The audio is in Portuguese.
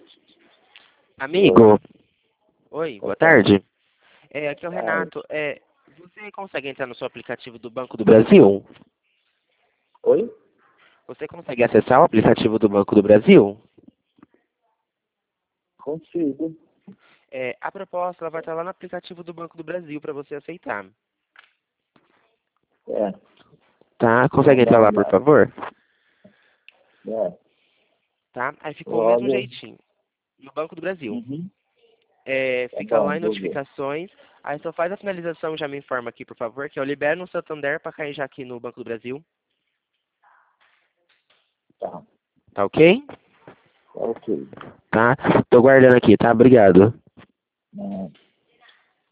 Amigo, oi, boa Opa, tarde. Aqui é o ai, Renato. Você consegue entrar no seu aplicativo do Banco do Brasil? oi? Você consegue acessar o aplicativo do Banco do Brasil? Consigo. A proposta ela vai estar lá no aplicativo do Banco do Brasil para você aceitar. É, Tá? Consegue vamos dar entrar uma lá, por olhada. favor? É, Tá? Aí ficou o mesmo olha. jeitinho. No Banco do Brasil. Uhum, tá Fica lá bom, em vou ver. notificações. Aí só faz a finalização e já me informa aqui, por favor, que eu libero no Santander para cair já aqui no Banco do Brasil. Tá, Tá ok? tá ok. Tá? Tô guardando aqui, tá? Obrigado. Não.